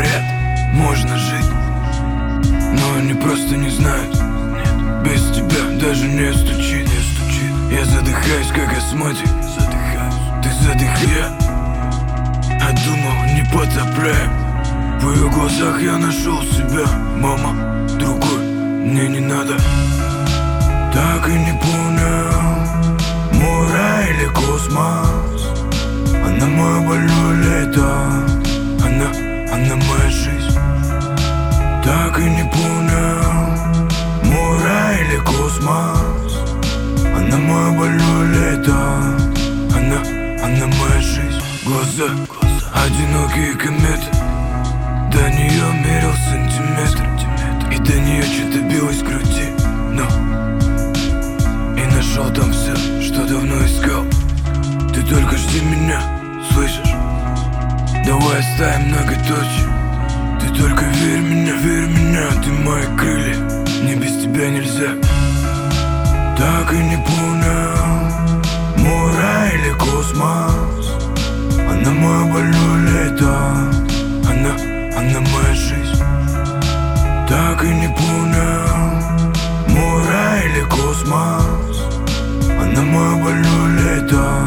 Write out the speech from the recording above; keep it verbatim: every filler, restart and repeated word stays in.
Говорят, можно жить, но они просто не знают. Без тебя даже не стучит, не стучит. Я задыхаюсь, как астматик. Задыхаюсь, ты задыхаешь. А думал, не потопляем. В ее глазах я нашел себя. Мама, другой мне не надо. Так и не понял, мой рай или космос. Она мое больное лето. Она, она моя жизнь. Так и не понял, мой рай или космос. Она мое больное лето. Она, она моя жизнь. Глаза, глаза, одинокие кометы. До нее мерил сантиметр, и до нее что-то билось в груди. Но и нашел там все, что давно искал. Ты только жди меня, слышишь? Давай оставим многоточие. Ты только верь в меня, верь в меня. Ты мои крылья, мне без тебя нельзя. Так и не понял, мой рай или космос. Она мое больное лето. Она, она моя жизнь. Так и не понял, мой рай или космос. Она мое больное лето.